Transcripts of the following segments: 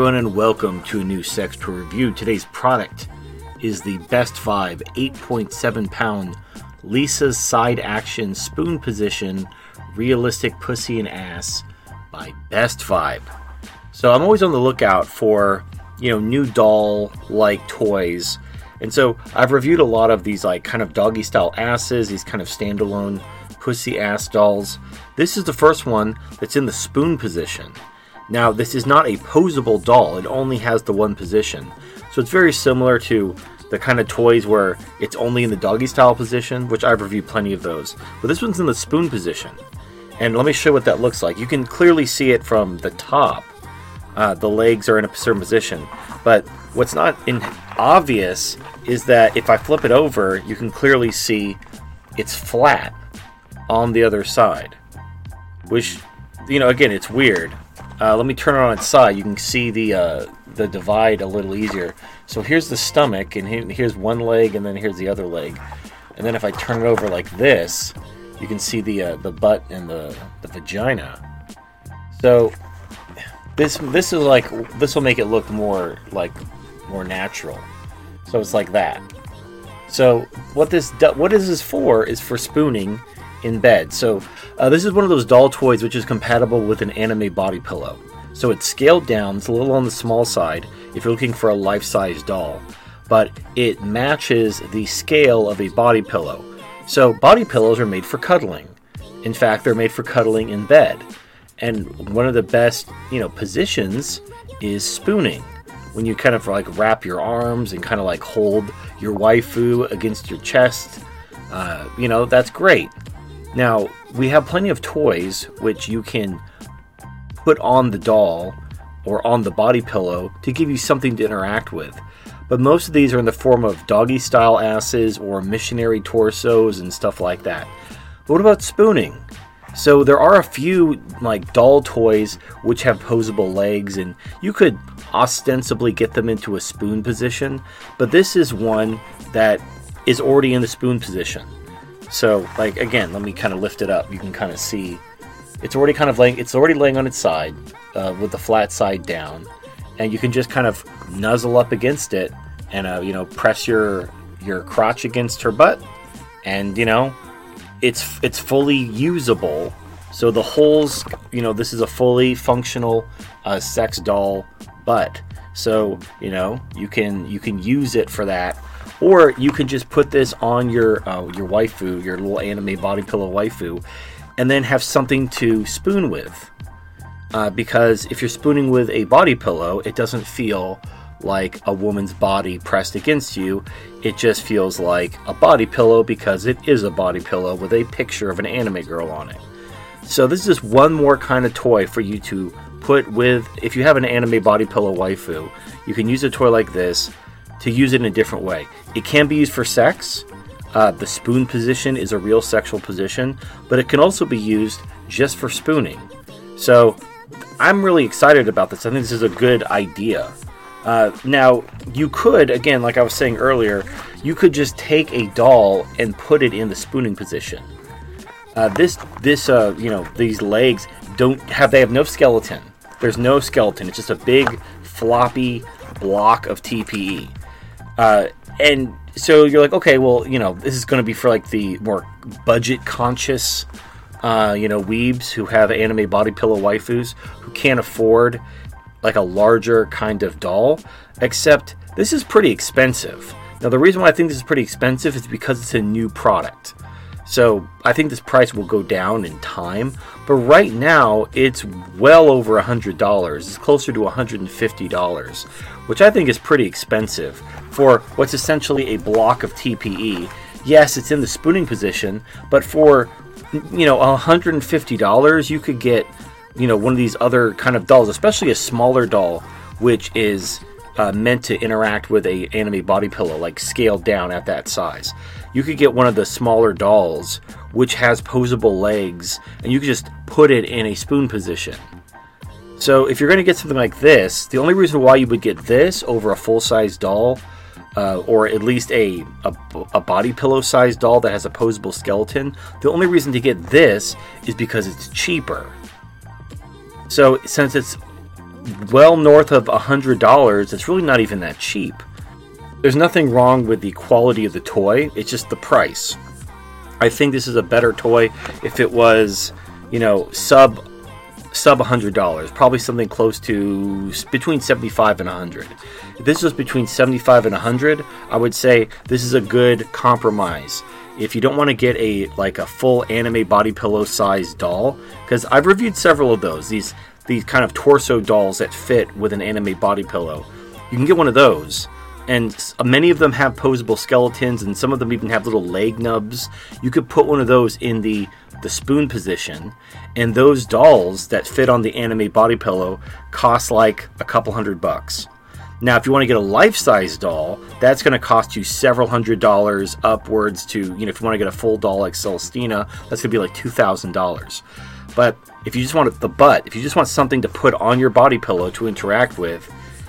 everyone, and welcome to a new Sex Toy review. Today's product is the Best Vibe 8.7 pound Lisa's Side Action Spoon Position Realistic Pussy and Ass by Best Vibe. So I'm always on the lookout for, new doll-like toys. And so I've reviewed a lot of these kind of doggy style asses, these kind of standalone pussy ass dolls. This is the first one that's in the spoon position. Now, this is not a posable doll. It only has the one position. So it's very similar to the kind of toys where it's only in the doggy style position, which I've reviewed plenty of those. But this one's in the spoon position. And let me show you what that looks like. You can clearly see it from the top. The legs are in a certain position. But what's not obvious is that if I flip it over, you can clearly see it's flat on the other side. Which, again, it's weird. Let me turn it on its side. You can see the divide a little easier. So here's the stomach, and here's one leg, and then here's the other leg. And then if I turn it over like this, you can see the butt and the vagina. So this will make it look more natural. So it's like that. So what is this for is for spooning in bed. So this is one of those doll toys which is compatible with an anime body pillow. So it's scaled down. It's a little on the small side if you're looking for a life-size doll, but it matches the scale of a body pillow. So body pillows are made for cuddling. In fact, they're made for cuddling in bed. And one of the best, positions is spooning. When you kind of wrap your arms and kind of hold your waifu against your chest, that's great. Now, we have plenty of toys which you can put on the doll or on the body pillow to give you something to interact with. But most of these are in the form of doggy style asses or missionary torsos and stuff like that. But what about spooning? So there are a few doll toys which have posable legs, and you could ostensibly get them into a spoon position, but this is one that is already in the spoon position. So, again, let me kind of lift it up. You can kind of see it's already laying on its side with the flat side down, and you can just kind of nuzzle up against it and press your crotch against her butt, and it's fully usable. So the holes, this is a fully functional sex doll butt. So you can use it for that. Or you can just put this on your waifu, your little anime body pillow waifu, and then have something to spoon with. Because if you're spooning with a body pillow, it doesn't feel like a woman's body pressed against you. It just feels like a body pillow because it is a body pillow with a picture of an anime girl on it. So this is just one more kind of toy for you to put with. If you have an anime body pillow waifu, you can use a toy like this to use it in a different way. It can be used for sex. The spoon position is a real sexual position, but it can also be used just for spooning. So I'm really excited about this. I think this is a good idea. Now, you could, again, like I was saying earlier, you could just take a doll and put it in the spooning position. These legs they have no skeleton. There's no skeleton. It's just a big floppy block of TPE. And so you're like, okay, well, this is going to be for the more budget conscious, weebs who have anime body pillow waifus who can't afford a larger kind of doll, except this is pretty expensive. Now, the reason why I think this is pretty expensive is because it's a new product. So I think this price will go down in time, but right now it's well over $100. It's closer to $150, which I think is pretty expensive for what's essentially a block of TPE. Yes, it's in the spooning position, but for $150 you could get one of these other kind of dolls, especially a smaller doll, which is meant to interact with a anime body pillow, scaled down at that size. You could get one of the smaller dolls which has posable legs, and you could just put it in a spoon position. So if you're going to get something like this, the only reason why you would get this over a full-size doll, or at least a body pillow sized doll that has a posable skeleton, the only reason to get this is because it's cheaper. So since it's well north of $100, it's really not even that cheap. There's nothing wrong with the quality of the toy, it's just the price. I think this is a better toy if it was, sub $100, probably something close to between 75 and 100. If this was between 75 and 100, I would say this is a good compromise. If you don't want to get a full anime body pillow size doll, because I've reviewed several of those, these kind of torso dolls that fit with an anime body pillow, you can get one of those. And many of them have posable skeletons, and some of them even have little leg nubs. You could put one of those in the spoon position, and those dolls that fit on the anime body pillow cost like a couple $100. Now, if you want to get a life-size doll, that's going to cost you several $100 upwards to, if you want to get a full doll like Celestina, that's going to be like $2,000. But if you just want if you just want something to put on your body pillow to interact with,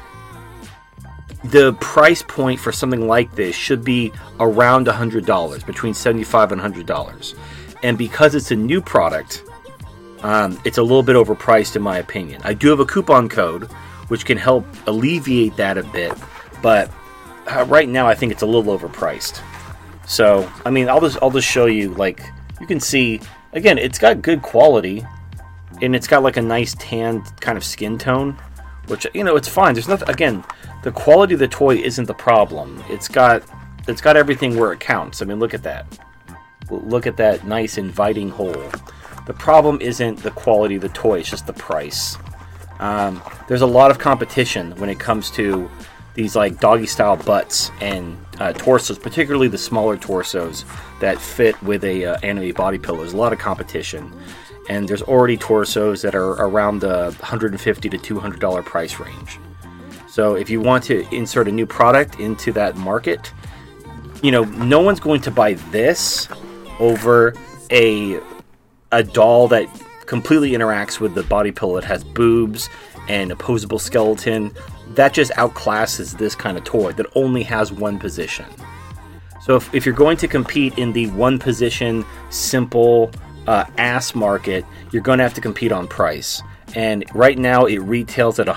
the price point for something like this should be around $100, between $75 and $100. And because it's a new product, it's a little bit overpriced in my opinion. I do have a coupon code, which can help alleviate that a bit, but right now I think it's a little overpriced. So, I'll just show you, you can see, again, it's got good quality, and it's got like a nice tan kind of skin tone, which, it's fine. There's nothing, again, the quality of the toy isn't the problem. It's got everything where it counts. Look at that. Look at that nice inviting hole. The problem isn't the quality of the toy, it's just the price. There's a lot of competition when it comes to these doggy style butts and torsos, particularly the smaller torsos that fit with a anime body pillow. There's a lot of competition, and there's already torsos that are around the $150 to $200 price range. So if you want to insert a new product into that market, no one's going to buy this over a doll that completely interacts with the body pillow. It has boobs and a posable skeleton. That just outclasses this kind of toy that only has one position. So if you're going to compete in the one position, simple ass market, you're going to have to compete on price. And right now it retails at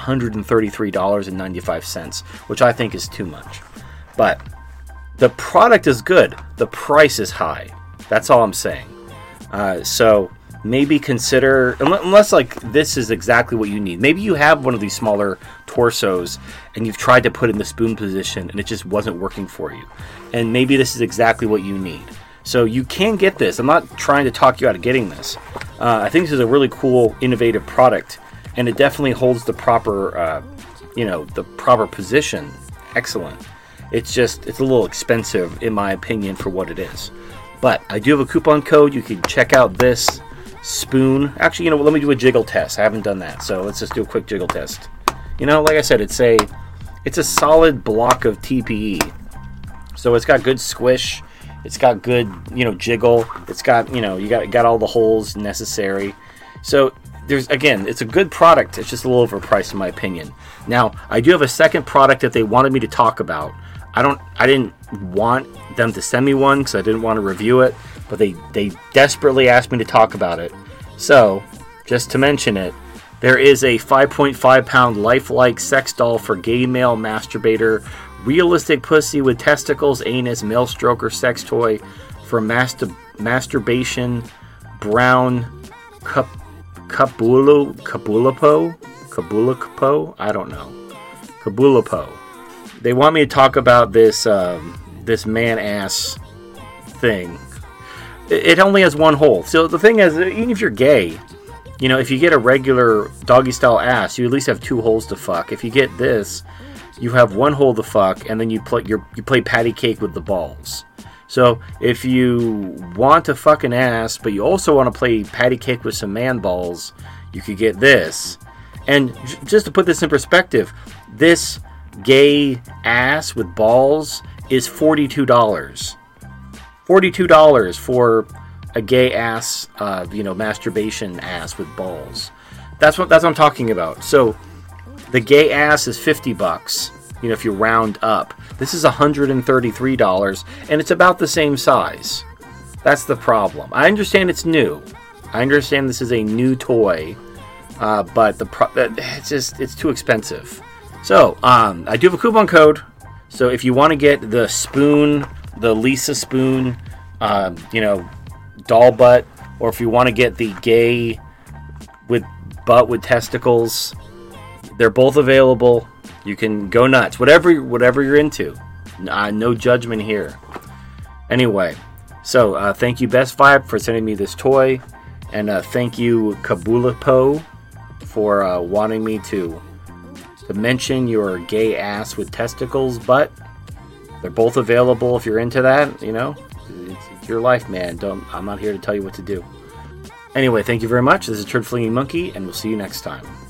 $133.95, which I think is too much. But the product is good. The price is high. That's all I'm saying. So maybe consider, unless this is exactly what you need. Maybe you have one of these smaller torsos and you've tried to put in the spoon position and it just wasn't working for you. And maybe this is exactly what you need. So you can get this. I'm not trying to talk you out of getting this. I think this is a really cool, innovative product, and it definitely holds the proper, the proper position. Excellent. It's a little expensive, in my opinion, for what it is. But I do have a coupon code. You can check out this spoon. Actually, let me do a jiggle test. I haven't done that, so let's just do a quick jiggle test. Like I said, it's a solid block of TPE. So it's got good squish. It's got good, jiggle. It's got, you got all the holes necessary. So it's a good product. It's just a little overpriced in my opinion. Now, I do have a second product that they wanted me to talk about. I didn't want them to send me one because I didn't want to review it, but they desperately asked me to talk about it. So, just to mention it, there is a 5.5 pound lifelike sex doll for gay male masturbator, realistic pussy with testicles, anus, male stroker sex toy for masturbation, brown Kabulapo? I don't know. Kabulapo. They want me to talk about this man ass thing. It only has one hole. So the thing is, even if you're gay, if you get a regular doggy style ass, you at least have two holes to fuck. If you get this, you have one hole to fuck, and then you play patty cake with the balls. So if you want to fuck an ass, but you also want to play patty cake with some man balls, you could get this. And just to put this in perspective, this gay ass with balls is $42. $42 for a gay ass, masturbation ass with balls. That's what I'm talking about. So the gay ass is $50. If you round up, this is $133, and it's about the same size. That's the problem. I understand it's new. I understand this is a new toy, but it's too expensive. So I do have a coupon code. So if you want to get the spoon, the Lisa spoon, doll butt, or if you want to get the gay with butt with testicles, they're both available. You can go nuts, whatever you're into. No judgment here. Anyway, so thank you Best Vibe for sending me this toy, and thank you Kabulapo for wanting me to mention your gay ass with testicles butt. They're both available if you're into that. It's your life, man. I'm not here to tell you what to do. Anyway, thank you very much. This is Turd Flinging Monkey, and we'll see you next time.